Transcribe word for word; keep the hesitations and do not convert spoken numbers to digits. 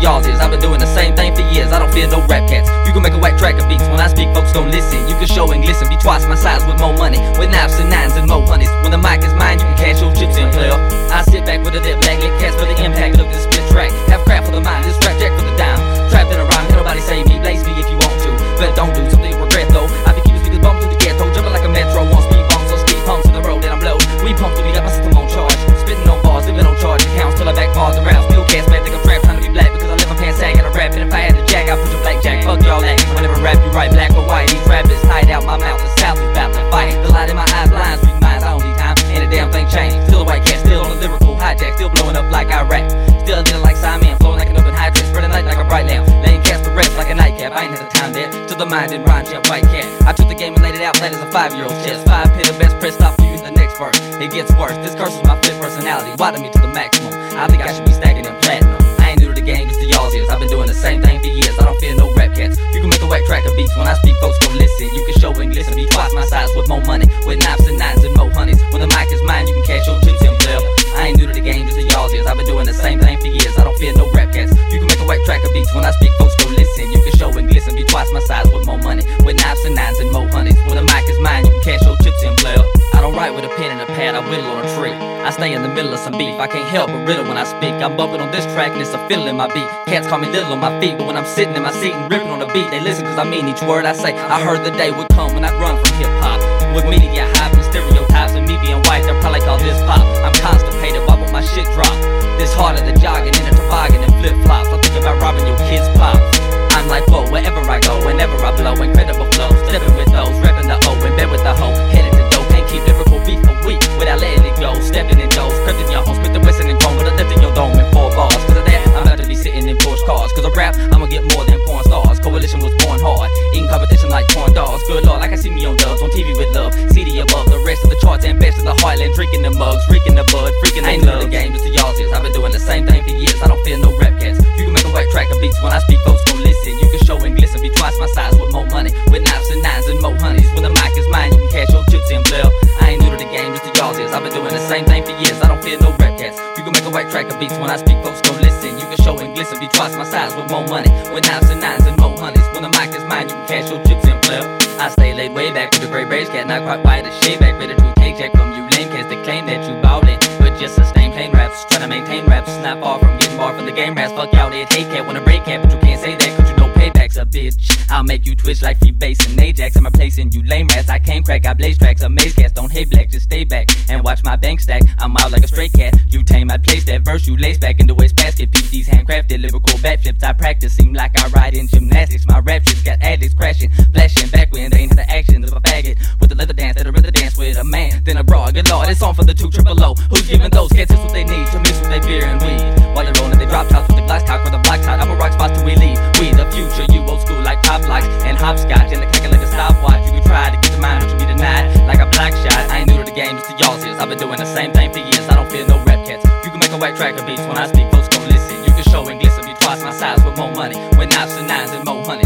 y'all's ears. I've been doing the same thing for years. I don't fear no rap cats. You can make a whack track of beats. When I speak, folks gon' listen. You can show and glisten, be twice my size with more money, with knives and nines and more honeys. When the mic is mine, you can cash your chips in, player. I sit back with a dip, black lip cats for the impact of this split track. Have craft for the mind, this rap jack for the dime. Trapped in a rhyme, ain't nobody save me. Blaze me if you want to, but don't do something regret though. I be keeping speakers bumping through the ghetto, jumping like a metro on speed bumps or speed pumps in the road that I'm low. We pump till we got my system on charge, spitting on bars, living on charge accounts till I back bars around. Still cast man, think I'm trapped trying to be black because I let my pants sag and I rap. And if I had the jack, I push a black jack. Fuck y'all that. Whenever rap, you write black or white. These rappers hide out my mouth. The south is about to fight. The light in my eyes blinds, read minds. I don't need time. Ain't a damn thing changed. Still a white cat, still on a lyrical hijack. Still blowing up like I rap. Still dealing like Simon, flowing like an open hydrant. Spreading light like a bright lamp. Laying cats to rest like a nightcap. I ain't had the time there. To the mind and rhyme, jump white cat. I took the game and laid it out flat as a five-year-old chess. Five pin the best press stop for you in the next verse. It gets worse. This curse is my fit personality. Widen me to the maximum. I think I should be stacking in platinum. I ain't new to the game, it's to y'all's ears. I've been doing the same thing for years. I don't fear no rap cats. You can make a whack track of beats. When I speak, folks gon' listen. You can show and glisten, be twice my size with more money, with knives and nines and more honeys. When the mic is mine, you can cash your chips in, player. I ain't new to the game, just to y'all's ears. I've been doing the same thing for years. I don't fear no rap cats. You can make a whack track of beats. When I speak, folks gon' listen. You can show and glisten, be twice my size with more money, with knives and nines and more honeys. When the mic is mine, you can cash your chips in, player. I don't write with a pen and a pad, I whittle on a tree. I stay in the middle of some beef, I can't help but riddle when I speak. I'm bumping on this track and it's a fiddle in my beat. Cats call me little on my feet, but when I'm sitting in my seat and ripping on the beat, they listen cause I mean each word I say. I heard the day would come when I'd run from hip-hop. With media hype and stereotypes and me being white, they'll probably call this pop. I'm constipated, why won't my shit drop? This harder than jogging in a toboggan and flip-flops. I think about robbing your kids' pops. I'm like, whoa, wherever I go, whenever I blow, incredible flow. Stepping with those, repping the O, in bed with the hoe, headed to dope. Can't keep lyrical beat for week without letting it go. Stepping in doors, crept in your home, spit the western and chrome, but I left in your dome in four bars. Cause of that, I'm about to be sitting in Porsche cars. Cause of rap, I'ma get more than porn stars. Coalition was born hard, eating competition like corn dogs. Good lord, like I see me on dubs, on T V with love. C D above the rest of the charts and best of the heartland. Drinking the mugs, freaking the bud, freaking the love. The game is to y'all's ears. I've been doing the same thing for years. I don't fear no rap cats. You can make a whack track of beats. When I speak, folks gon' listen. You can show and glisten, be twice my size with more money, with knives and nines and more honeys. When the mic is mine, you can cash your chips in, player. I ain't new to the game, just to y'all's ears. I've been doing the same thing for years. I don't fear no rap cats. You can make a whack track of beats. When I speak, folks gon' listen. You can show and glisten, be twice my size with more money, with knives and nines and more honeys. When the mic is mine, you can cash your chips in, player. I stay laid way back with the gray braids, cat not quite white as shade back, ready to take jack from you lame cats that claim that you ballin', but just sustain plain raps, trying to maintain raps, not far from getting barred from the game rats. Fuck y'all, they hate cat, wanna break cat, but you can't say that cause you know payback's a bitch. I'll make you twitch like free bass and Ajax. I'm replacing you lame rats. I can't crack, I blaze tracks. Amaze cats don't hate black, just stay back and watch my bank stack. I'm out like a stray cat. You tame, I place that verse. You lace back in the waste basket. Beat these handcrafted lyrical backflips. I practice, seem like I ride in gymnastics. My rap shit's got addicts crashing, flashing back when they ain't had the action of a faggot with the leather dance. That'd rather dance with a man than a broad. Good lord, it's on for the two triple O. Who's giving those cats just what they need to mix with their beer and weed? While they're rolling, they drop tops with the glass cock for the black side. I'm a rock spot till we leave. We the future, you old school like pop locks and hopscotch and the calculator stopwatch. You can try to get the mind, but you'll be denied like a black shot. I ain't new to the game, just to y'all's ears. I've been doing the same thing for years. I don't fear no rap cats. You can make a whack track of beats. When I speak, folks gon' listen. You can show and glisten, be twice my size with more money, with knives and nines and more honey.